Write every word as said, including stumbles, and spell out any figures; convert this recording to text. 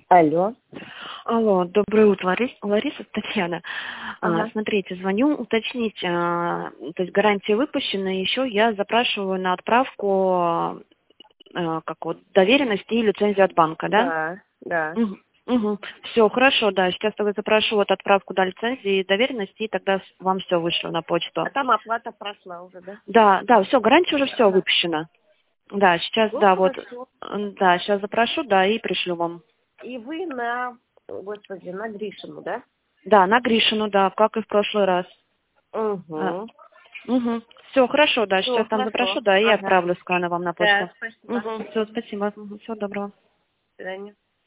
Алло. Алло, доброе утро, Ларис, Лариса, Татьяна. Ага. А, смотрите, звоню уточнить, а, то есть гарантия выпущена, еще я запрашиваю на отправку а, как вот доверенности и лицензию от банка, да? Да, да. Угу. Угу. Все, хорошо, да, сейчас тогда запрошу вот отправку до лицензии и доверенности, и тогда с- вам все вышло на почту. А там оплата прошла уже, да? Да, да, все, гарантия уже все Ага. выпущена. Да, сейчас, Ну, да, вот, хорошо. м, да, сейчас запрошу, да, и пришлю вам. И вы на, господи, на Гришину, да? Да, на Гришину, да, как и в прошлый раз. А, Угу. угу. Все, хорошо, да, Все, сейчас там запрошу, хорошо. да, и Ага. отправлю сканы вам на почту. Да, спасибо. Угу. Все, спасибо. Угу. Всего доброго. До свидания.